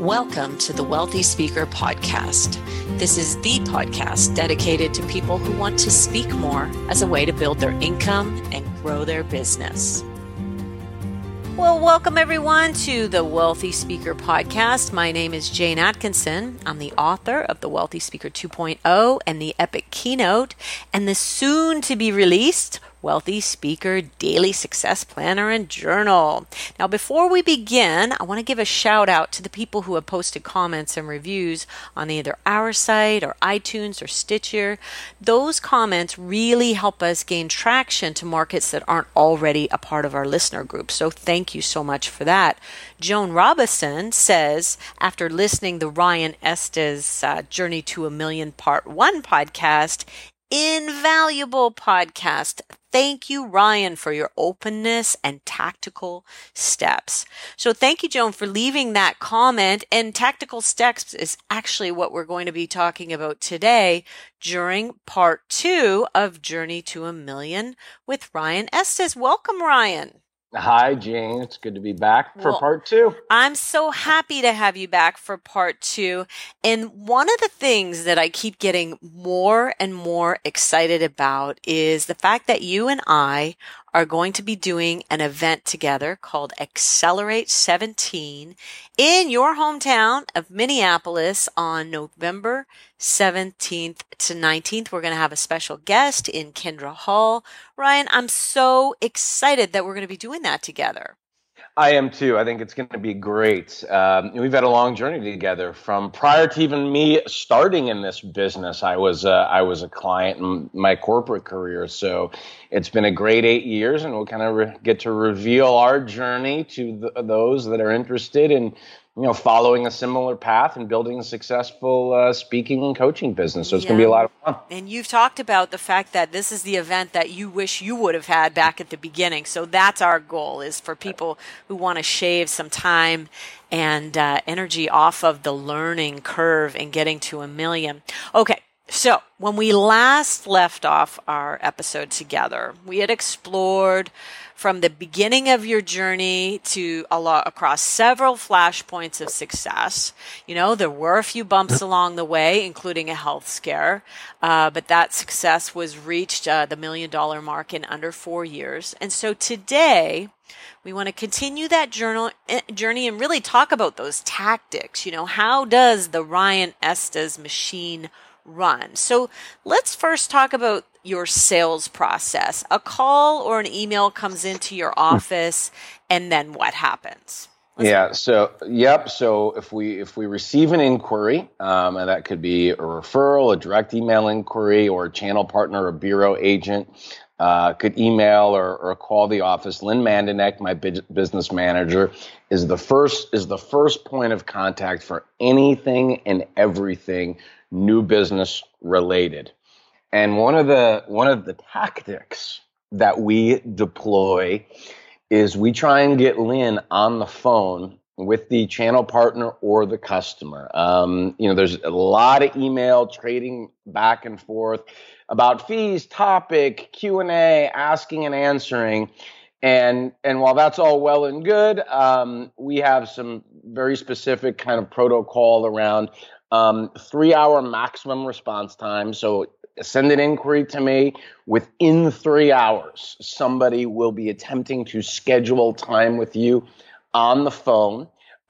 Welcome to the Wealthy Speaker Podcast. This is the podcast dedicated to people who want to speak more as a way to build their income and grow their business. Well, welcome everyone to the Wealthy Speaker Podcast. My name is Jane Atkinson. I'm the author of the Wealthy Speaker 2.0 and the Epic Keynote and the soon to be released Wealthy Speaker Daily Success Planner and Journal. Now, before we begin, I want to give a shout out to the people who have posted comments and reviews on either our site or iTunes or Stitcher. Those comments really help us gain traction to markets that aren't already a part of our listener group. So thank you so much for that. Joan Robison says, after listening to Ryan Estes' Journey to a Million Part 1 podcast, invaluable podcast. Thank you, Ryan, for your openness and tactical steps. So thank you, Joan, for leaving that comment. And tactical steps is actually what we're going to be talking about today during part 2 of Journey to a Million with Ryan Estes. Welcome, Ryan. Hi, Jane. It's good to be back for part 2. I'm so happy to have you back for part 2. And one of the things that I keep getting more and more excited about is the fact that you and I are going to be doing an event together called Accelerate 17 in your hometown of Minneapolis on November 17th to 19th. We're going to have a special guest in Kendra Hall. Ryan, I'm so excited that we're going to be doing that together. I am too. I think it's going to be great. We've had a long journey together. From prior to even me starting in this business, I was a client in my corporate career. So it's been a great 8 years, and we'll kind of get to reveal our journey to those that are interested in, following a similar path and building a successful speaking and coaching business. So it's going to be a lot of fun. And you've talked about the fact that this is the event that you wish you would have had back at the beginning. So that's our goal, is for people who want to shave some time and energy off of the learning curve and getting to a million. Okay. So when we last left off our episode together, we had explored from the beginning of your journey to across several flashpoints of success. There were a few bumps along the way, including a health scare, but that success was reached, the $1 million mark, in under 4 years. And so today, we want to continue that journey and really talk about those tactics. How does the Ryan Estes machine run? So let's first talk about your sales process. A call or an email comes into your office, and then what happens? So if we receive an inquiry, and that could be a referral, a direct email inquiry, or a channel partner, a bureau agent, could email or call the office. Lynn Mandenek, my business manager, is the first point of contact for anything and everything new business related. And one of the tactics that we deploy is we try and get Lynn on the phone with the channel partner or the customer. There's a lot of email trading back and forth about fees, topic, Q&A, asking and answering. And while that's all well and good, we have some very specific kind of protocol around 3-hour maximum response time. So send an inquiry to me. Within 3 hours, somebody will be attempting to schedule time with you on the phone.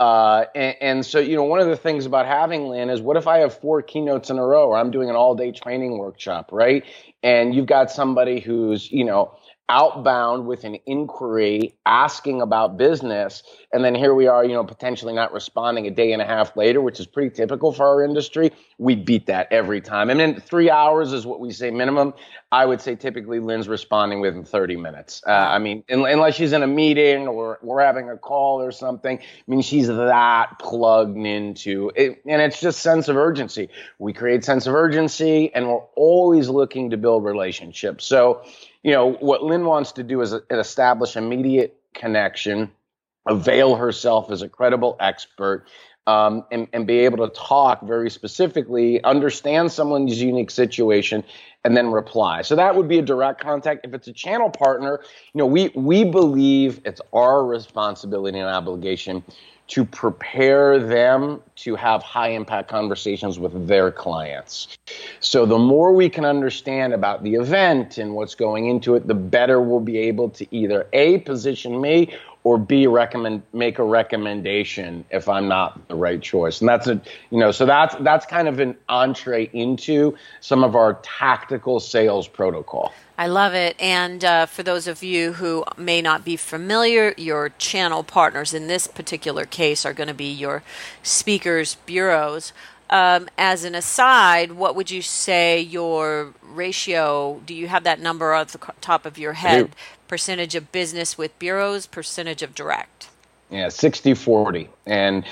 And so, one of the things about having Lynn is, what if I have 4 keynotes in a row, or I'm doing an all-day training workshop, right? And you've got somebody who's, outbound with an inquiry asking about business, and then here we are, potentially not responding a day and a half later, which is pretty typical for our industry. We beat that every time. And then 3 hours is what we say minimum. I would say typically Lynn's responding within 30 minutes. Unless she's in a meeting or we're having a call or something, she's that plugged into it. And it's just sense of urgency. We create sense of urgency, and we're always looking to build relationships. So, what Lynn wants to do is establish immediate connection, avail herself as a credible expert, and be able to talk very specifically, understand someone's unique situation, and then reply. So that would be a direct contact. If it's a channel partner, we believe it's our responsibility and obligation to prepare them to have high impact conversations with their clients. So the more we can understand about the event and what's going into it, the better we'll be able to either A, position me, or B, make a recommendation if I'm not the right choice. And that's kind of an entree into some of our tactical sales protocol. I love it. And for those of you who may not be familiar, your channel partners in this particular case are going to be your speakers' bureaus. As an aside, what would you say your ratio, do you have that number off the top of your head, percentage of business with bureaus, percentage of direct? Yeah, 60-40. And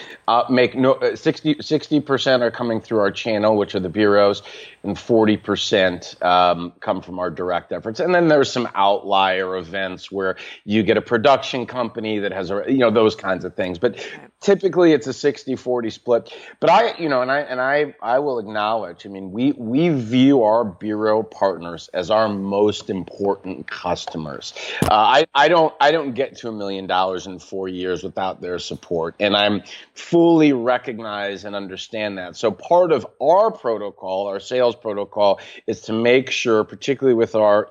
60% are coming through our channel, which are the bureaus, and 40% come from our direct efforts. And then there's some outlier events where you get a production company that has those kinds of things. But typically it's a 60-40 split. But I will acknowledge, we view our bureau partners as our most important customers. I don't get to $1 million in 4 years without their support. And I'm fully recognize and understand that. So part of our protocol, our sales protocol, is to make sure, particularly with our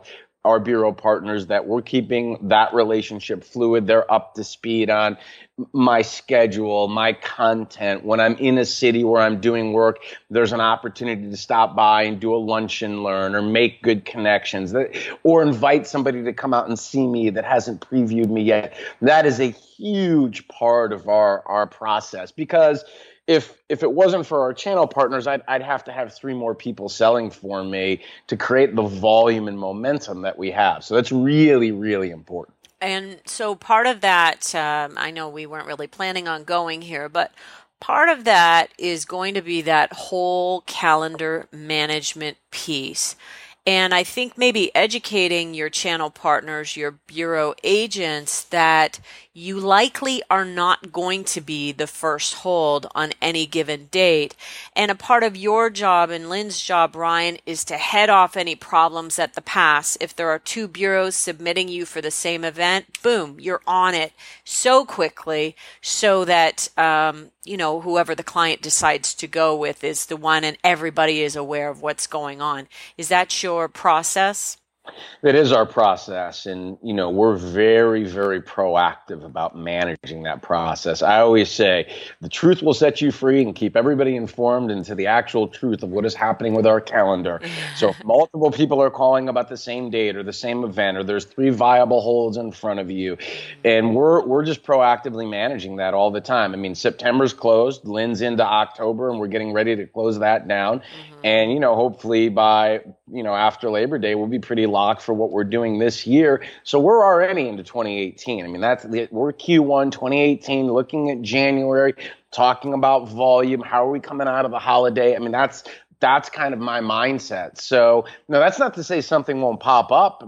bureau partners, that we're keeping that relationship fluid. They're up to speed on my schedule, my content. When I'm in a city where I'm doing work, there's an opportunity to stop by and do a lunch and learn, or make good connections, or invite somebody to come out and see me that hasn't previewed me yet. That is a huge part of our process, because if it wasn't for our channel partners, I'd have to have 3 more people selling for me to create the volume and momentum that we have. So that's really, really important. And so part of that, I know we weren't really planning on going here, but part of that is going to be that whole calendar management piece. And I think maybe educating your channel partners, your bureau agents, that you likely are not going to be the first hold on any given date. And a part of your job and Lynn's job, Ryan, is to head off any problems at the pass. If there are 2 bureaus submitting you for the same event, boom, you're on it so quickly, so that whoever the client decides to go with is the one, and everybody is aware of what's going on. Is that your process? That is our process. And, we're very, very proactive about managing that process. I always say the truth will set you free and keep everybody informed into the actual truth of what is happening with our calendar. So if multiple people are calling about the same date or the same event, or there's 3 viable holds in front of you, and we're just proactively managing that all the time. September's closed, Lynn's into October, and we're getting ready to close that down. And, hopefully by, after Labor Day, we'll be pretty locked for what we're doing this year. So we're already into 2018. We're Q1 2018, looking at January, talking about volume. How are we coming out of the holiday? That's kind of my mindset. So, that's not to say something won't pop up.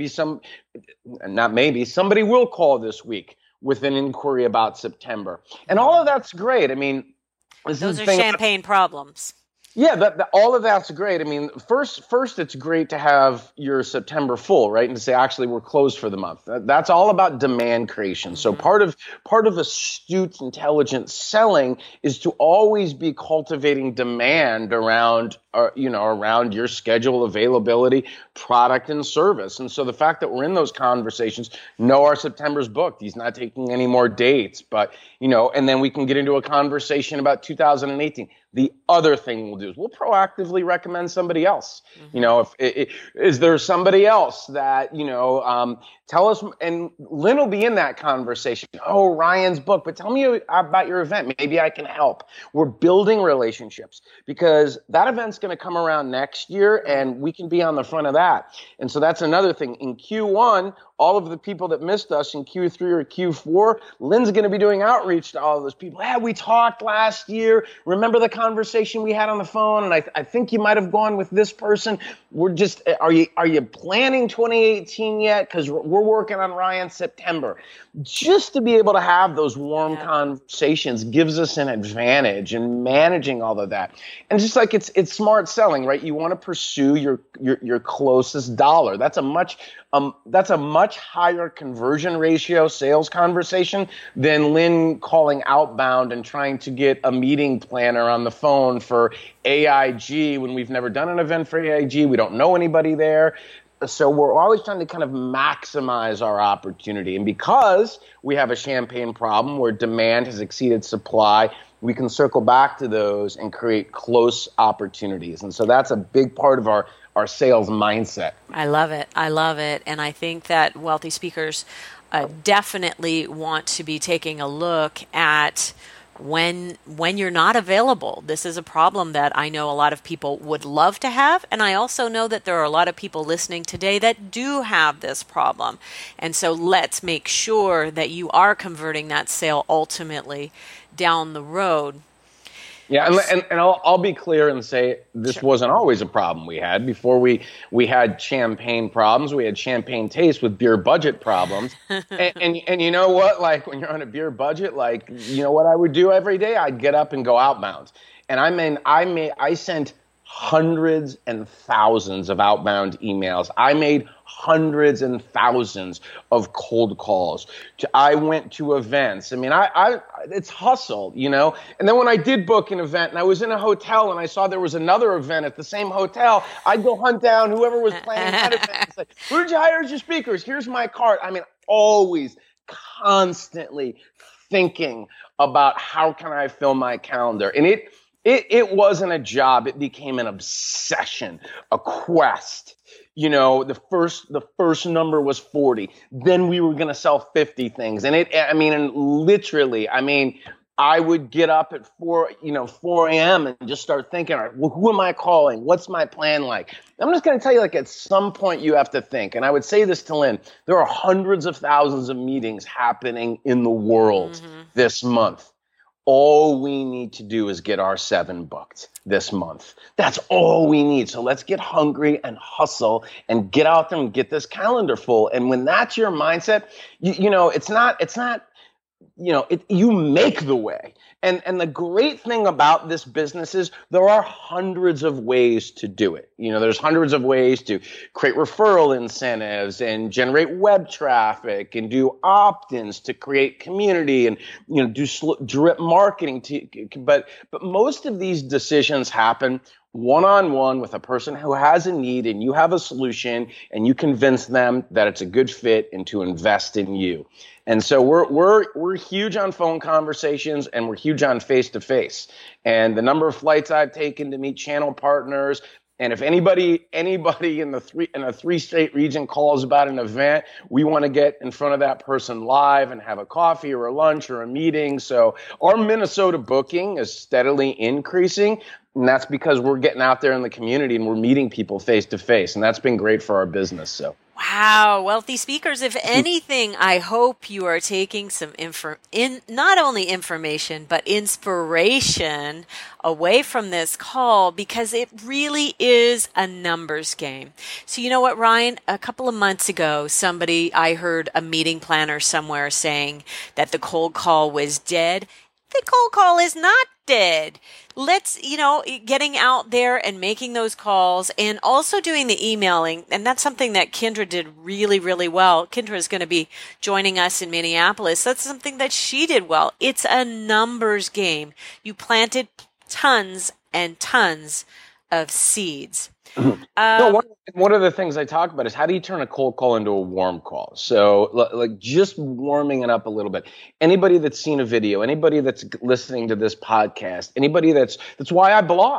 Somebody will call this week with an inquiry about September. And all of that's great. Those are champagne problems. Yeah, all of that's great. First, it's great to have your September full, right? And to say, actually, we're closed for the month. That's all about demand creation. So part of astute, intelligent selling is to always be cultivating demand around your schedule, availability, product, and service. And so the fact that we're in those conversations, our September's booked. He's not taking any more dates, but, and then we can get into a conversation about 2018. The other thing we'll do is we'll proactively recommend somebody else. Is there somebody else that, tell us, and Lynn will be in that conversation. Oh, Ryan's book, but tell me about your event. Maybe I can help. We're building relationships because that event's going to come around next year and we can be on the front of that. And so that's another thing. In Q1, all of the people that missed us in Q3 or Q4, Lynn's going to be doing outreach to all of those people. Hey, we talked last year. Remember the conversation we had on the phone? And I think you might have gone with this person. Are you planning 2018 yet? Because we're working on Ryan September. Just to be able to have those warm conversations gives us an advantage in managing all of that. And just like it's smart selling, right? You want to pursue your closest dollar. That's a much higher conversion ratio sales conversation than Lynn calling outbound and trying to get a meeting planner on the phone for AIG when we've never done an event for AIG. We don't know anybody there. So we're always trying to kind of maximize our opportunity. And because we have a champagne problem where demand has exceeded supply, we can circle back to those and create close opportunities. And so that's a big part of our sales mindset. I love it. I love it. And I think that wealthy speakers definitely want to be taking a look at when you're not available. This is a problem that I know a lot of people would love to have, and I also know that there are a lot of people listening today that do have this problem. And so let's make sure that you are converting that sale ultimately down the road. Yeah, and I'll be clear and say this wasn't always a problem we had. Before we had champagne problems, we had champagne taste with beer budget problems. and you know what? Like when you're on a beer budget, like you know what I would do every day? I'd get up and go outbound. And I sent hundreds and thousands of outbound emails. I made hundreds and thousands of cold calls. I went to events. I mean, it's hustle, you know? And then when I did book an event and I was in a hotel and I saw there was another event at the same hotel, I'd go hunt down whoever was planning that event and say, who did you hire as your speakers? Here's my card. I mean, always constantly thinking about how can I fill my calendar. And it wasn't a job. It became an obsession, a quest. You know, the first number was 40. Then we were going to sell 50 things. And literally, I would get up at 4 a.m. and just start thinking, all right, well, who am I calling? What's my plan like? I'm just going to tell you, like, at some point you have to think. And I would say this to Lynn, there are hundreds of thousands of meetings happening in the world this month. All we need to do is get our 7 booked this month. That's all we need. So let's get hungry and hustle and get out there and get this calendar full. And when that's your mindset, you make the way. And the great thing about this business is there are hundreds of ways to do it. You know, there's hundreds of ways to create referral incentives and generate web traffic and do opt-ins to create community and, you know, do drip marketing. But most of these decisions happen one-on-one with a person who has a need and you have a solution and you convince them that it's a good fit and to invest in you. And so we're huge on phone conversations and we're huge on face-to-face. And the number of flights I've taken to meet channel partners, and if anybody in a 3-state region calls about an event, we want to get in front of that person live and have a coffee or a lunch or a meeting. So our Minnesota booking is steadily increasing. And that's because we're getting out there in the community and we're meeting people face to face. And that's been great for our business. So. Wow. Wealthy speakers, if anything, I hope you are taking some not only information, but inspiration away from this call, because it really is a numbers game. So you know what, Ryan? A couple of months ago, I heard a meeting planner somewhere saying that the cold call was dead. The cold call is not dead. Let's, getting out there and making those calls and also doing the emailing. And that's something that Kendra did really, really well. Kendra is going to be joining us in Minneapolis. That's something that she did well. It's a numbers game. You planted tons and tons of seeds. One of the things I talk about is how do you turn a cold call into a warm call? So like just warming it up a little bit. Anybody that's seen a video, anybody that's listening to this podcast, anybody that's why I blog.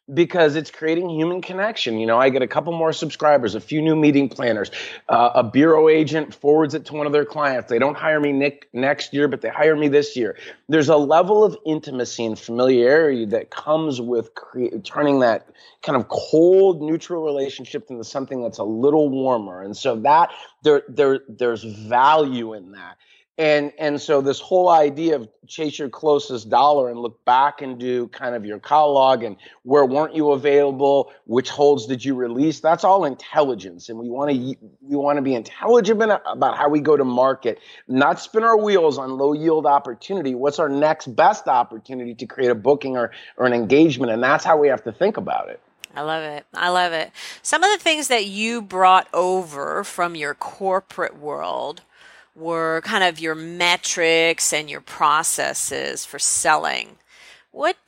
because it's creating human connection. I get a couple more subscribers, a few new meeting planners. A bureau agent forwards it to one of their clients. They don't hire me next year, but they hire me this year. There's a level of intimacy and familiarity that comes with turning that kind of cold, neutral relationship into something that's a little warmer. And so that there's value in that. And so this whole idea of chase your closest dollar and look back and do kind of your catalog and where weren't you available, which holds did you release, that's all intelligence. And we want to be intelligent about how we go to market, not spin our wheels on low yield opportunity. What's our next best opportunity to create a booking or an engagement? And that's how we have to think about it. I love it. I love it. Some of the things that you brought over from your corporate world were kind of your metrics and your processes for selling. What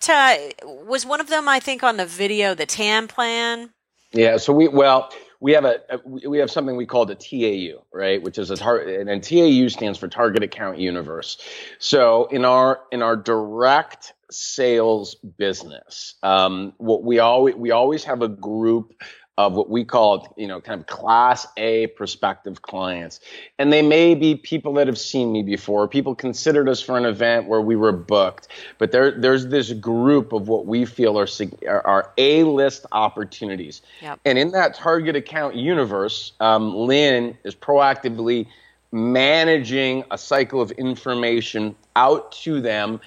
was one of them, I think, on the video, the TAM plan? Yeah, so we have something we call the TAU, right? Which is and TAU stands for Target Account Universe. So in our direct sales business, what we always have a group of what we call, kind of class A prospective clients. And they may be people that have seen me before, people considered us for an event where we were booked. But there's this group of what we feel are A-list opportunities. Yep. And in that target account universe, Lynn is proactively managing a cycle of information out to them,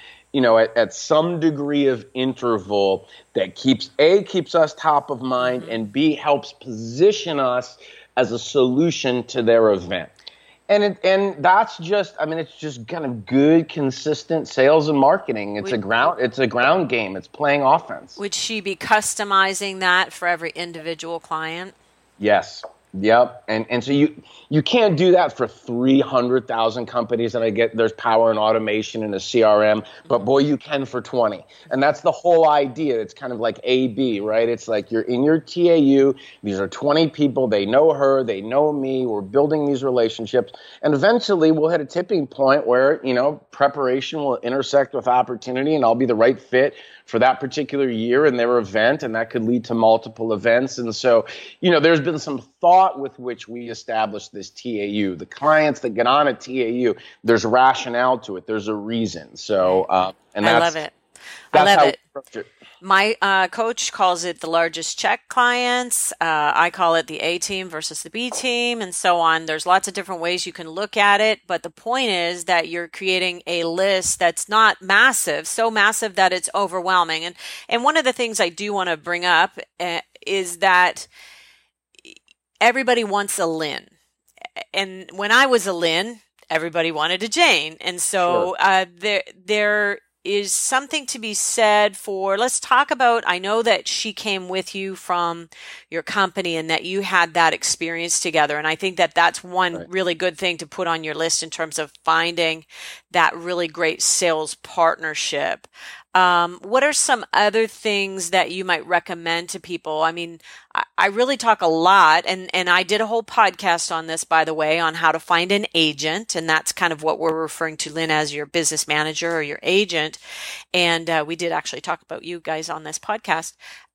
at some degree of interval that keeps us top of mind, and B, helps position us as a solution to their event. And that's just, it's just kind of good, consistent sales and marketing. It's a ground game. It's playing offense. Would she be customizing that for every individual client? Yes. Yep. And so you can't do that for 300,000 companies that I get. There's power and automation in a CRM, but boy, you can for 20. And that's the whole idea. It's kind of like AB, right? It's like you're in your TAU. These are 20 people. They know her. They know me. We're building these relationships. And eventually we'll hit a tipping point where, preparation will intersect with opportunity, and I'll be the right fit for that particular year and their event, and that could lead to multiple events. And so, there's been some thought with which we established this TAU. The clients that get on a TAU, there's rationale to it. There's a reason. So, and that's, I love it. That's I love how it. we approach it. My coach calls it the largest check clients. I call it the A team versus the B team, and so on. There's lots of different ways you can look at it, but the point is that you're creating a list that's not massive, so massive that it's overwhelming. And one of the things I do want to bring up is that everybody wants a Lynn. And when I was a Lynn, everybody wanted a Jane. And so there is something to be said for, let's talk about, I know that she came with you from your company and that you had that experience together. And I think that that's one really good thing to put on your list in terms of finding that really great sales partnership. What are some other things that you might recommend to people? I really talk a lot, and I did a whole podcast on this, by the way, on how to find an agent. And that's kind of what we're referring to, Lynn, as your business manager or your agent. And we did actually talk about you guys on this podcast.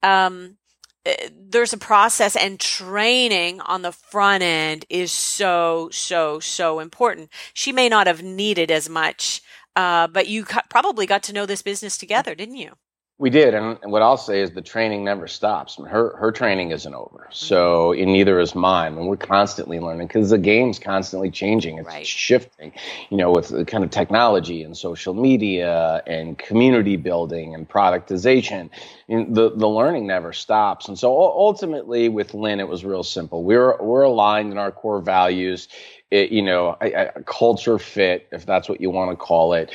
There's a process, and training on the front end is so, so, so important. She may not have needed as much, but you probably got to know this business together, didn't you? We did, and what I'll say is the training never stops. Her training isn't over, so and neither is mine. And we're constantly learning because the game's constantly changing. It's shifting, with the kind of technology and social media and community building and productization. The learning never stops. And so ultimately, with Lynn, it was real simple. We're aligned in our core values. A culture fit, if that's what you want to call it.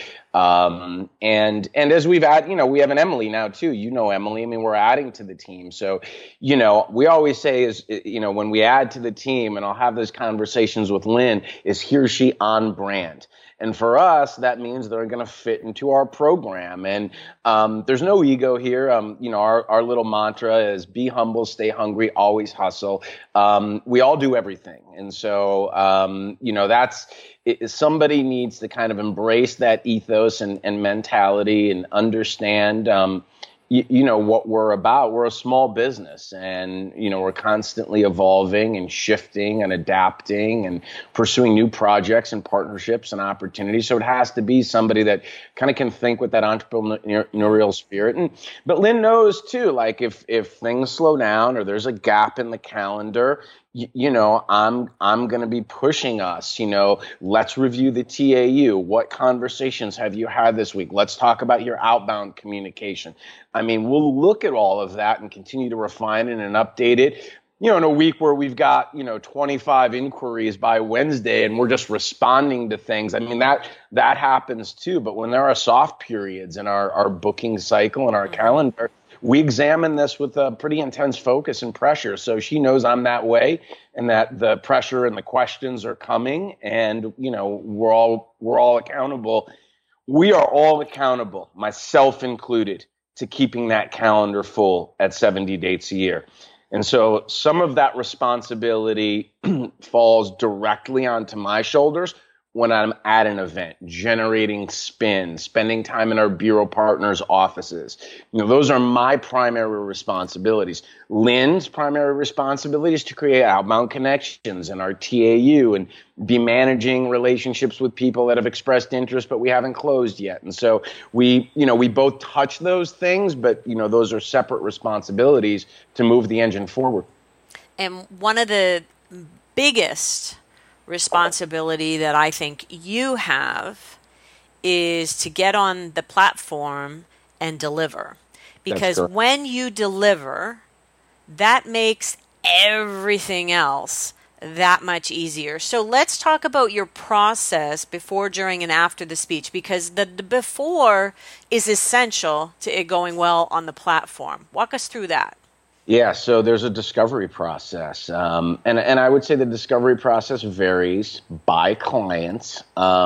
And as we've added, we have an Emily now too. Emily. We're adding to the team. So, we always say is, when we add to the team, and I'll have those conversations with Lynn, is he or she on brand? And for us, that means they're going to fit into our program. And there's no ego here. Our little mantra is be humble, stay hungry, always hustle. We all do everything. And so, somebody needs to kind of embrace that ethos and mentality and understand, you know what we're about. We're a small business, and you know we're constantly evolving and shifting and adapting and pursuing new projects and partnerships and opportunities. So it has to be somebody that kind of can think with that entrepreneurial spirit. But Lynn knows too, like if things slow down or there's a gap in the calendar, you know, I'm going to be pushing us, you know, let's review the TAU. What conversations have you had this week? Let's talk about your outbound communication. I mean, we'll look at all of that and continue to refine it and update it. You know, in a week where we've got, you know, 25 inquiries by Wednesday and we're just responding to things. I mean, that happens too. But when there are soft periods in our booking cycle and our calendar, we examine this with a pretty intense focus and pressure. So she knows I'm that way and that the pressure and the questions are coming, and, you know, we're all accountable. We are all accountable, myself included, to keeping that calendar full at 70 dates a year. And so some of that responsibility falls directly onto my shoulders when I'm at an event, generating spin, spending time in our bureau partners' offices. You know, those are my primary responsibilities. Lynn's primary responsibility is to create outbound connections in our TAU and be managing relationships with people that have expressed interest, but we haven't closed yet. And so we both touch those things, but, you know, those are separate responsibilities to move the engine forward. And one of the biggest responsibility that I think you have is to get on the platform and deliver. Because when you deliver, that makes everything else that much easier. So let's talk about your process before, during, and after the speech, because the before is essential to it going well on the platform. Walk us through that. Yeah, so there's a discovery process, and I would say the discovery process varies by clients,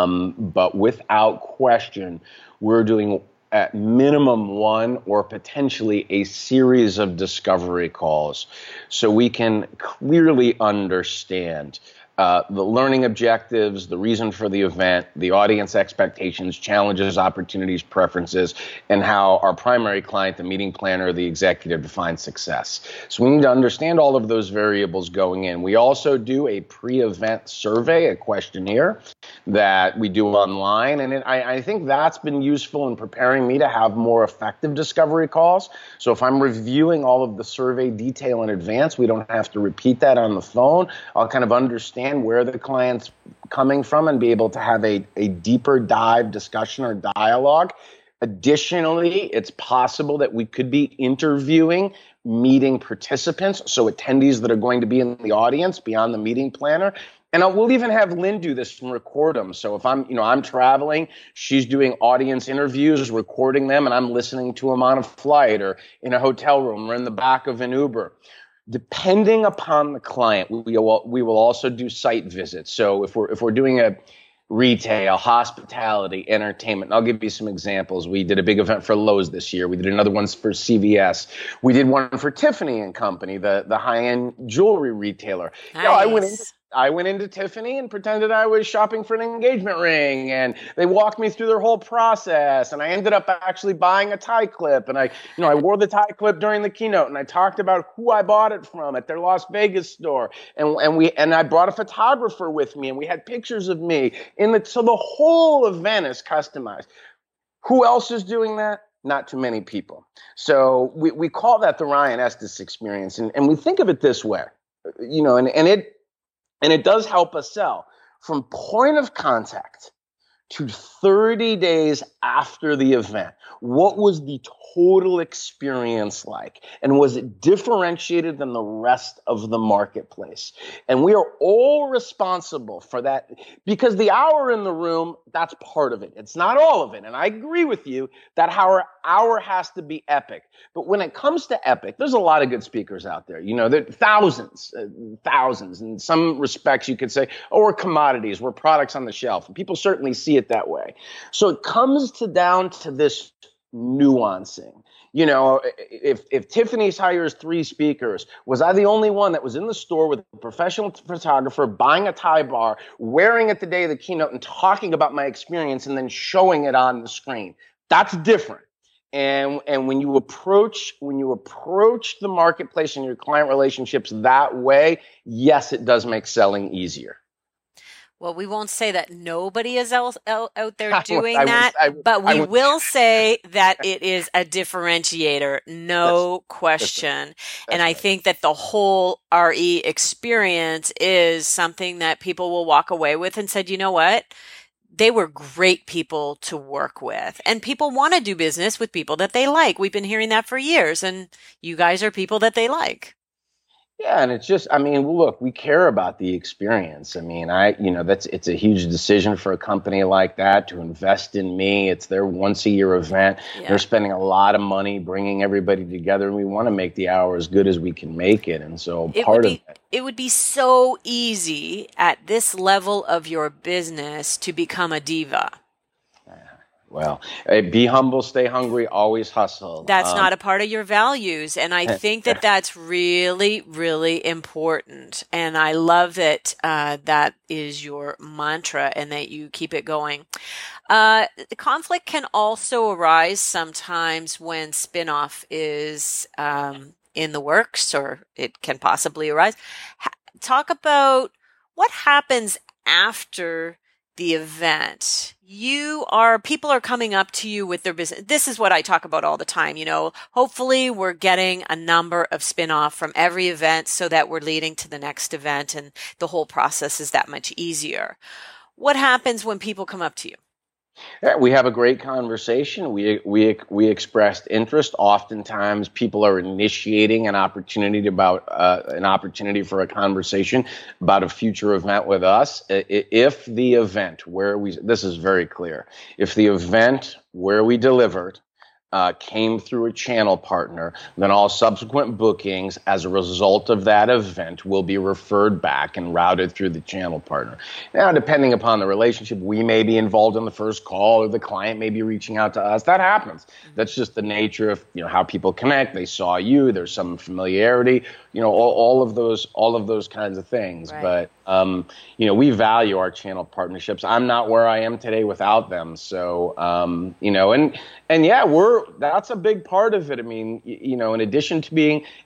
but without question, we're doing at minimum one or potentially a series of discovery calls so we can clearly understand the learning objectives, the reason for the event, the audience expectations, challenges, opportunities, preferences, and how our primary client, the meeting planner, the executive, defines success. So we need to understand all of those variables going in. We also do a pre-event survey, a questionnaire that we do online, and I think that's been useful in preparing me to have more effective discovery calls. So if I'm reviewing all of the survey detail in advance, we don't have to repeat that on the phone. I'll kind of understand where the client's coming from and be able to have a deeper dive discussion or dialogue. Additionally, it's possible that we could be interviewing meeting participants, so attendees that are going to be in the audience beyond the meeting planner. And we'll even have Lynn do this and record them. So if I'm traveling, she's doing audience interviews, recording them, and I'm listening to them on a flight or in a hotel room or in the back of an Uber. Depending upon the client, we will also do site visits. So if we're doing a retail, hospitality, entertainment, and I'll give you some examples. We did a big event for Lowe's this year. We did another one for CVS. We did one for Tiffany and Company, the high-end jewelry retailer. Nice. You know, I went into Tiffany and pretended I was shopping for an engagement ring, and they walked me through their whole process, and I ended up actually buying a tie clip, and I wore the tie clip during the keynote, and I talked about who I bought it from at their Las Vegas store, and I brought a photographer with me, and we had pictures of me so the whole event is customized. Who else is doing that? Not too many people. So we call that the Ryan Estes experience, and we think of it this way, you know, and it does help us sell. From point of contact to 30 days after the event, what was the total experience like? And was it differentiated than the rest of the marketplace? And we are all responsible for that, because the hour in the room, that's part of it. It's not all of it. And I agree with you that our hour has to be epic. But when it comes to epic, there's a lot of good speakers out there. You know, there are thousands. In some respects, you could say, oh, we're commodities, we're products on the shelf. And people certainly see it that way. So it comes down to this nuancing. You know, if Tiffany's hires 3 speakers, was I the only one that was in the store with a professional photographer buying a tie bar, wearing it the day of the keynote and talking about my experience and then showing it on the screen? That's different. And when you approach the marketplace and your client relationships that way, yes, it does make selling easier. Well, we won't say that nobody is out there I doing that, but we would, will say that it is a differentiator, no that's question. And I right. think that the whole RE experience is something that people will walk away with and said, you know what? They were great people to work with. And people want to do business with people that they like. We've been hearing that for years, and you guys are people that they like. Yeah, and it's just, I mean, look, we care about the experience. I mean, it's a huge decision for a company like that to invest in me. It's their once a year event. Yeah. They're spending a lot of money bringing everybody together, and we want to make the hour as good as we can make it. And so it would be so easy at this level of your business to become a diva. Well, be humble, stay hungry, always hustle. That's not a part of your values. And I think that that's really, really important. And I love that that is your mantra and that you keep it going. The conflict can also arise sometimes when spinoff is in the works, or it can possibly arise. Talk about what happens after the event. People are coming up to you with their business. This is what I talk about all the time. Hopefully we're getting a number of spin-off from every event so that we're leading to the next event and the whole process is that much easier. What happens when people come up to you? Yeah, we have a great conversation. We expressed interest. Oftentimes, people are initiating an opportunity for a conversation about a future event with us. If the event this is very clear. If the event where we delivered came through a channel partner, then all subsequent bookings as a result of that event will be referred back and routed through the channel partner. Now, depending upon the relationship, we may be involved in the first call or the client may be reaching out to us. That happens. That's just the nature of how people connect. They saw you. There's some familiarity. All of those kinds of things. Right. But we value our channel partnerships. I'm not where I am today without them. So and yeah, that's a big part of it. I mean, in addition to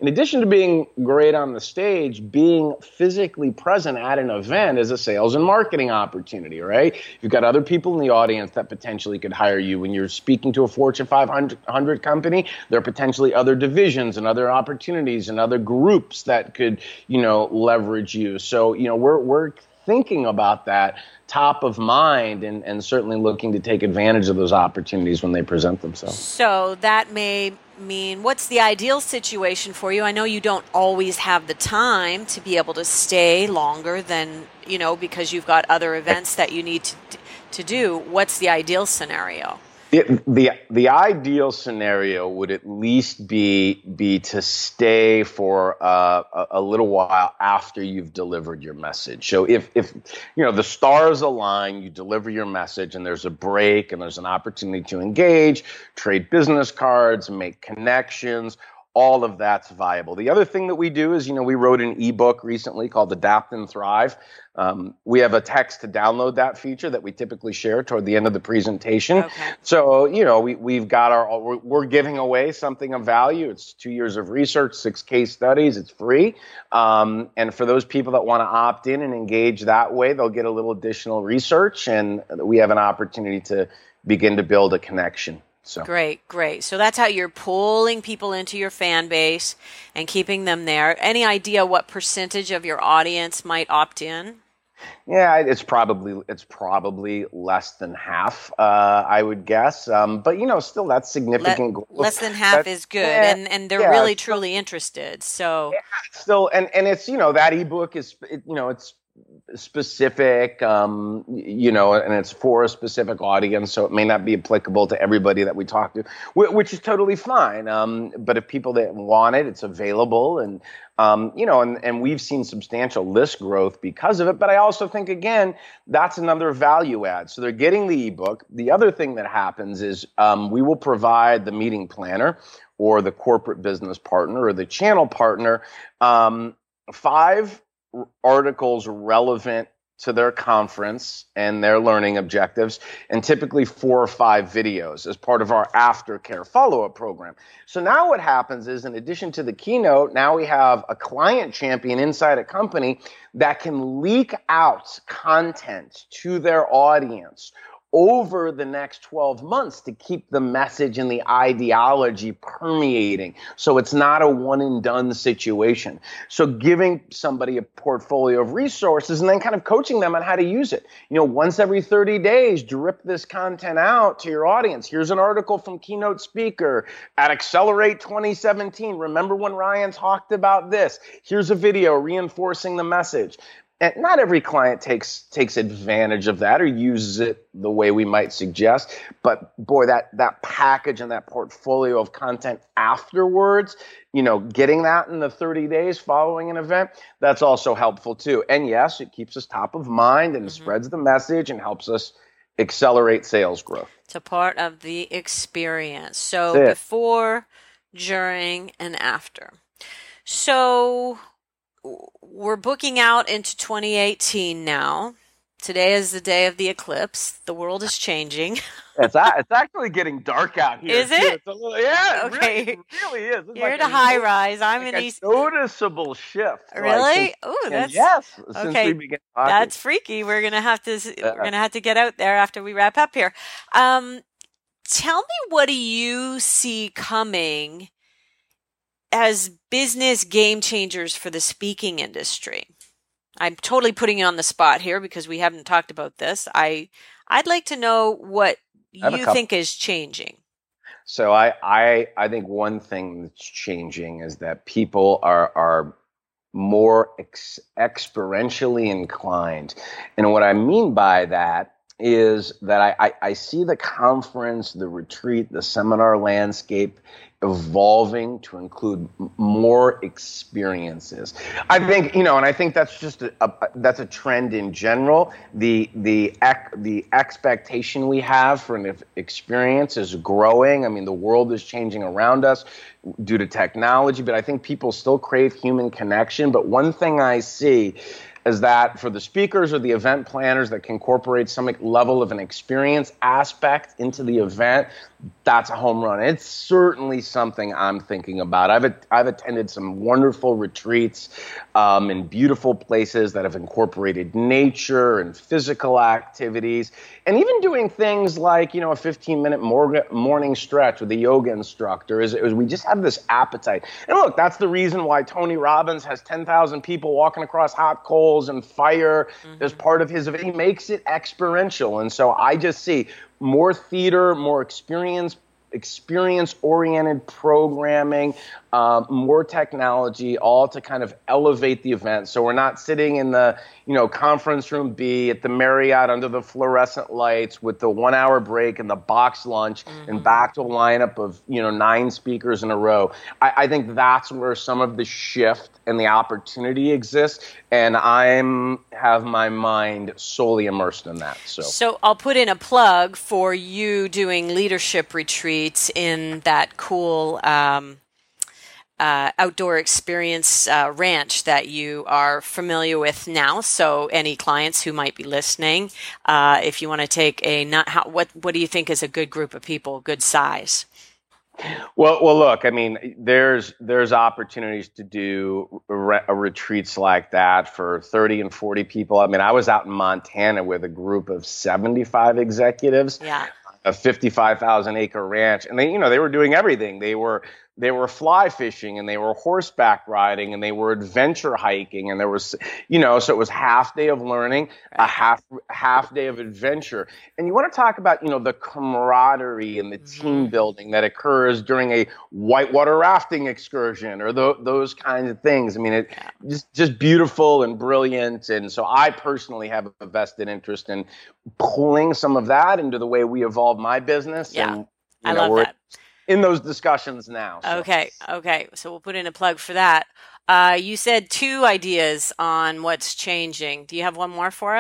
being great on the stage, being physically present at an event is a sales and marketing opportunity, right? You've got other people in the audience that potentially could hire you when you're speaking to a Fortune 500 company. There are potentially other divisions and other opportunities and other groups that could, leverage you. So, we're thinking about that top of mind and certainly looking to take advantage of those opportunities when they present themselves. So that may mean, what's the ideal situation for you? I know you don't always have the time to be able to stay longer than, because you've got other events that you need to do. What's the ideal scenario? The ideal scenario would at least be to stay for a little while after you've delivered your message. So if the stars align, you deliver your message and there's a break and there's an opportunity to engage, trade business cards, make connections. All of that's viable. The other thing that we do is, we wrote an ebook recently called Adapt and Thrive. We have a text to download that feature that we typically share toward the end of the presentation. Okay. So, we've got we're giving away something of value. It's 2 years of research, 6 case studies. It's free. And for those people that want to opt in and engage that way, they'll get a little additional research and we have an opportunity to begin to build a connection. So. Great. So that's how you're pulling people into your fan base and keeping them there. Any idea what percentage of your audience might opt in? Yeah, it's probably less than half, I would guess. But still that's significant growth. Less than half is good, and they're really truly interested. So still, and it's that ebook is it's specific, and it's for a specific audience, so it may not be applicable to everybody that we talk to, which is totally fine. But if people that want it, it's available, and and we've seen substantial list growth because of it. But I also think, again, that's another value add. So they're getting the ebook. The other thing that happens is we will provide the meeting planner or the corporate business partner or the channel partner 5 articles relevant to their conference and their learning objectives, and typically 4 or 5 videos as part of our aftercare follow-up program. So now what happens is, in addition to the keynote, now we have a client champion inside a company that can leak out content to their audience over the next 12 months to keep the message and the ideology permeating. So it's not a one and done situation. So giving somebody a portfolio of resources and then kind of coaching them on how to use it. Once every 30 days, drip this content out to your audience. Here's an article from Keynote Speaker at Accelerate 2017. Remember when Ryan talked about this? Here's a video reinforcing the message. And not every client takes advantage of that or uses it the way we might suggest. But boy, that package and that portfolio of content afterwards, getting that in the 30 days following an event, that's also helpful too. And yes, it keeps us top of mind and spreads the message and helps us accelerate sales growth. It's a part of the experience. So before, during, and after. So we're booking out into 2018 now. Today is the day of the eclipse. The world is changing. It's actually getting dark out here. Is it? It's a little, yeah, okay. It really is. It's You're in a high rise. I'm in East. Noticeable shift. Really? That's since we began talking. That's freaky. We're gonna have to get out there after we wrap up here. Tell me, what do you see coming as business game changers for the speaking industry? I'm totally putting you on the spot here because we haven't talked about this. I'd like to know what you think is changing. So I think one thing that's changing is that people are more experientially inclined. And what I mean by that is that I see the conference, the retreat, the seminar landscape evolving to include more experiences. I think, and I think that's just that's a trend in general. The expectation we have for an experience is growing. I mean, the world is changing around us due to technology, but I think people still crave human connection. But one thing I see is that for the speakers or the event planners that can incorporate some level of an experience aspect into the event, that's a home run. It's certainly something I'm thinking about. I've attended some wonderful retreats in beautiful places that have incorporated nature and physical activities, and even doing things like, a 15-minute morning stretch with a yoga instructor. Is we just have this appetite. And look, that's the reason why Tony Robbins has 10,000 people walking across hot coals and fire as part of his event. He makes it experiential. And so I just see more theater, more experience-oriented programming, more technology, all to kind of elevate the event. So we're not sitting in the, conference room B at the Marriott under the fluorescent lights with the 1-hour break and the box lunch and back to a lineup of, 9 speakers in a row. I think that's where some of the shift and the opportunity exists. And have my mind solely immersed in that. So I'll put in a plug for you doing leadership retreats in that cool outdoor experience ranch that you are familiar with now. So any clients who might be listening, if you want to take what do you think is a good group of people, good size? Well, look, I mean, there's opportunities to do retreats like that for 30 and 40 people. I mean, I was out in Montana with a group of 75 executives. Yeah. A 55,000 acre ranch, and they were doing everything. They were fly fishing, and they were horseback riding, and they were adventure hiking, and there was, so it was half day of learning, a half day of adventure. And you want to talk about, the camaraderie and the team building that occurs during a whitewater rafting excursion or those kinds of things. I mean, it's just beautiful and brilliant. And so I personally have a vested interest in pulling some of that into the way we evolve my business. Yeah, and, I love that. In those discussions now. So. Okay. So we'll put in a plug for that. You said 2 ideas on what's changing. Do you have one more for us?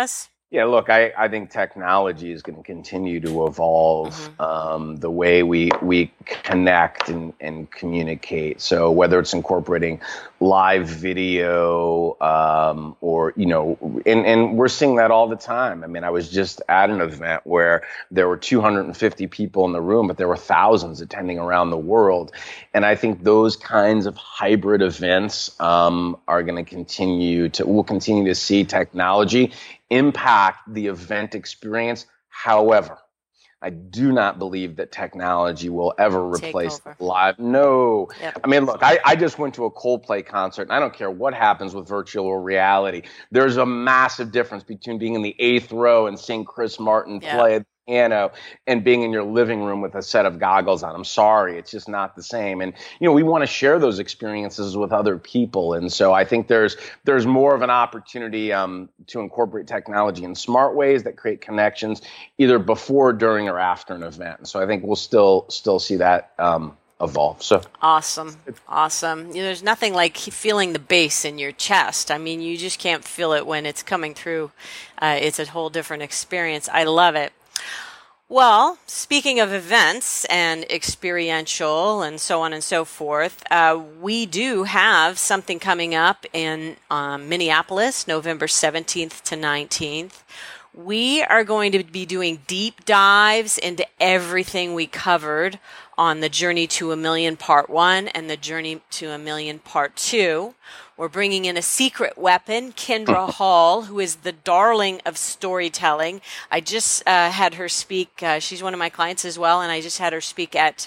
Yeah, look, I think technology is going to continue to evolve the way we connect and communicate. So whether it's incorporating live video or, and we're seeing that all the time. I mean, I was just at an event where there were 250 people in the room, but there were thousands attending around the world. And I think those kinds of hybrid events we'll continue to see technology impact the event experience. However, I do not believe that technology will ever replace live. No. Yep. I mean, look, I just went to a Coldplay concert, and I don't care what happens with virtual reality. There's a massive difference between being in the 8th row and seeing Chris Martin play the piano and being in your living room with a set of goggles on. I'm sorry, it's just not the same. And, we want to share those experiences with other people. And so I think there's more of an opportunity to incorporate technology in smart ways that create connections either before, during, or after an event. And so I think we'll still see that evolve. So awesome. There's nothing like feeling the bass in your chest. I mean, you just can't feel it when it's coming through. It's a whole different experience. I love it. Well, speaking of events and experiential and so on and so forth, we do have something coming up in Minneapolis, November 17th to 19th. We are going to be doing deep dives into everything we covered on the Journey to a Million Part 1 and the Journey to a Million Part 2. We're bringing in a secret weapon, Kendra Hall, who is the darling of storytelling. I just had her speak. She's one of my clients as well, and I just had her speak at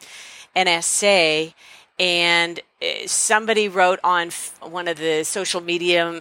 NSA. And somebody wrote on one of the social media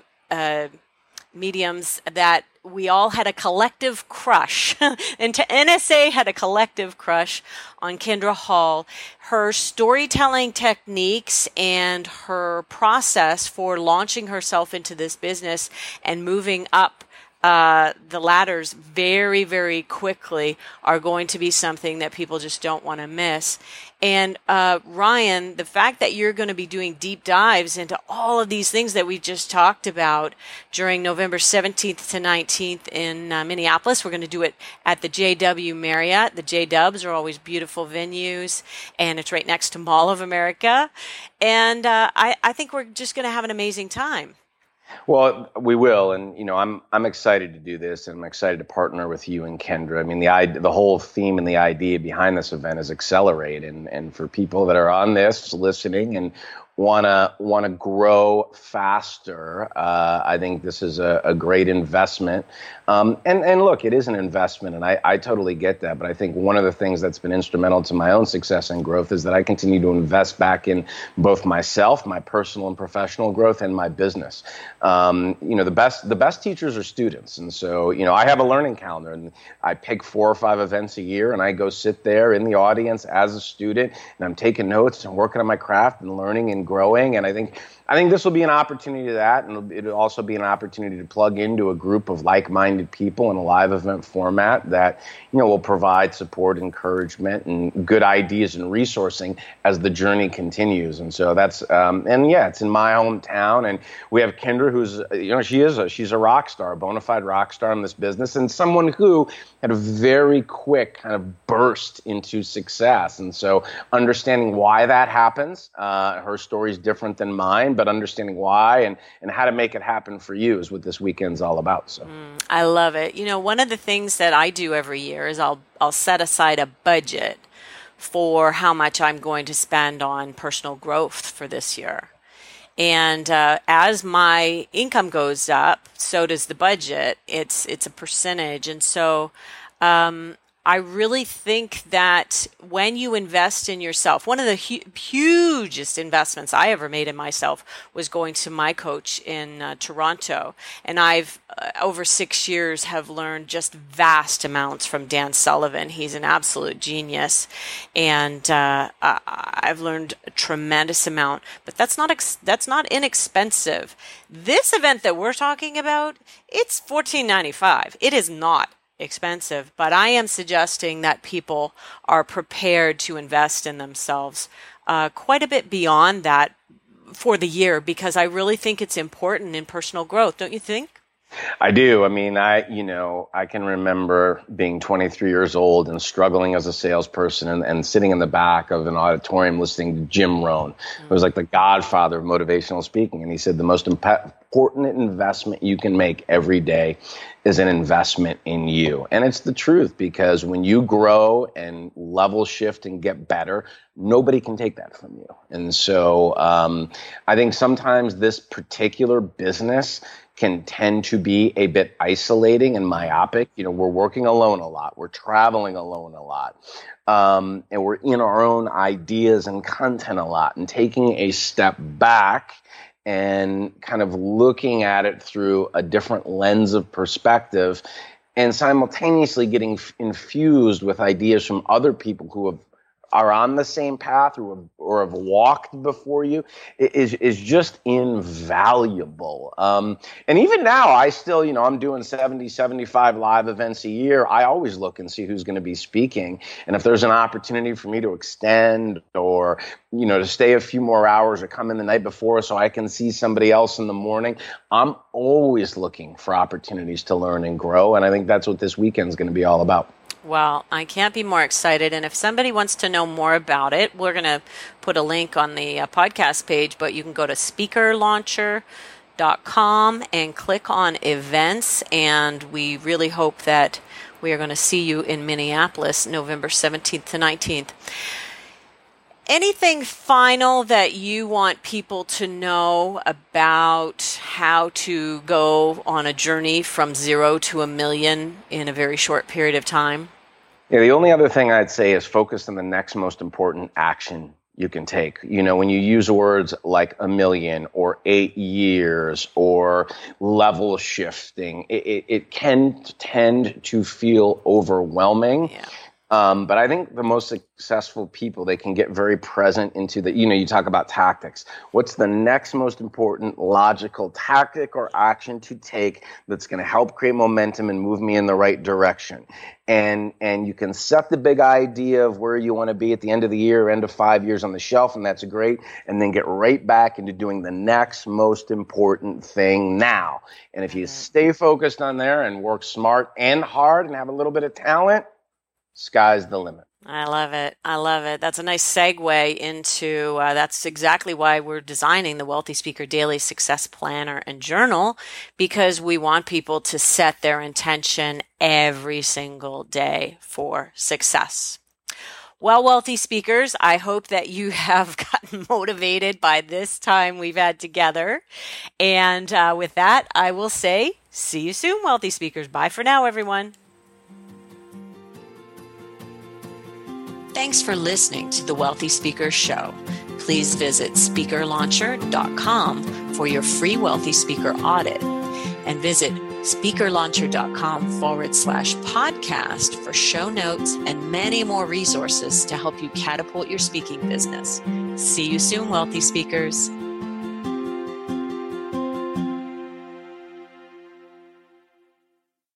mediums that we all had a collective crush, and NSA had a collective crush on Kendra Hall. Her storytelling techniques and her process for launching herself into this business and moving up the ladders very, very quickly are going to be something that people just don't want to miss. And Ryan, the fact that you're going to be doing deep dives into all of these things that we just talked about during November 17th to 19th in Minneapolis, we're going to do it at the JW Marriott. The J-Dubs are always beautiful venues, and it's right next to Mall of America. And I think we're just going to have an amazing time. Well, we will, and I'm excited to do this, and I'm excited to partner with you and Kendra. I mean, the whole theme and the idea behind this event is accelerate, and for people that are on this listening and wanna grow faster, I think this is a great investment. And look, it is an investment, and I totally get that. But I think one of the things that's been instrumental to my own success and growth is that I continue to invest back in both myself, my personal and professional growth, and my business. The best teachers are students, and so I have a learning calendar, and I pick 4 or 5 events a year, and I go sit there in the audience as a student, and I'm taking notes and working on my craft and learning and growing. And I think this will be an opportunity to that, and it'll also be an opportunity to plug into a group of like-minded people in a live event format that will provide support, encouragement, and good ideas and resourcing as the journey continues. And so that's it's in my hometown, and we have Kendra, who's she's a rock star, a bona fide rock star in this business, and someone who had a very quick kind of burst into success. And so understanding why that happens, her story is different than mine, but understanding why and how to make it happen for you is what this weekend's all about. So I love it. One of the things that I do every year is I'll set aside a budget for how much I'm going to spend on personal growth for this year. And as my income goes up, so does the budget. It's a percentage. And so I really think that when you invest in yourself, one of the hugest investments I ever made in myself was going to my coach in Toronto. And I've, over 6 years, have learned just vast amounts from Dan Sullivan. He's an absolute genius. And I've learned a tremendous amount. But that's not inexpensive. This event that we're talking about, it's $14.95. It is not expensive, but I am suggesting that people are prepared to invest in themselves quite a bit beyond that for the year, because I really think it's important in personal growth, don't you think? I do. I mean, I can remember being 23 years old and struggling as a salesperson and sitting in the back of an auditorium listening to Jim Rohn. It was like the godfather of motivational speaking. And he said the most important investment you can make every day is an investment in you. And it's the truth, because when you grow and level shift and get better, nobody can take that from you. And so I think sometimes this particular business can tend to be a bit isolating and myopic. We're working alone a lot. We're traveling alone a lot. And we're in our own ideas and content a lot, and taking a step back and kind of looking at it through a different lens of perspective, and simultaneously getting infused with ideas from other people who are on the same path or have walked before you is just invaluable. And even now, I still, I'm doing 70, 75 live events a year. I always look and see who's going to be speaking. And if there's an opportunity for me to extend or, to stay a few more hours or come in the night before so I can see somebody else in the morning, I'm always looking for opportunities to learn and grow. And I think that's what this weekend is going to be all about. Well, I can't be more excited. And if somebody wants to know more about it, we're going to put a link on the podcast page, but you can go to speakerlauncher.com and click on events. And we really hope that we are going to see you in Minneapolis, November 17th to 19th. Anything final that you want people to know about how to go on a journey from 0 to $1 million in a very short period of time? Yeah, the only other thing I'd say is focus on the next most important action you can take. When you use words like $1 million or 8 years or level shifting, it can tend to feel overwhelming. Yeah. But I think the most successful people, they can get very present into the, you talk about tactics. What's the next most important logical tactic or action to take that's going to help create momentum and move me in the right direction? And you can set the big idea of where you want to be at the end of the year, end of 5 years on the shelf, and that's great. And then get right back into doing the next most important thing now. And if you stay focused on there and work smart and hard and have a little bit of talent, sky's the limit. I love it. I love it. That's a nice segue into, that's exactly why we're designing the Wealthy Speaker Daily Success Planner and Journal, because we want people to set their intention every single day for success. Well, Wealthy Speakers, I hope that you have gotten motivated by this time we've had together. And with that, I will say, see you soon, Wealthy Speakers. Bye for now, everyone. Thanks for listening to the Wealthy Speaker Show. Please visit speakerlauncher.com for your free Wealthy Speaker audit, and visit speakerlauncher.com/podcast for show notes and many more resources to help you catapult your speaking business. See you soon, Wealthy Speakers.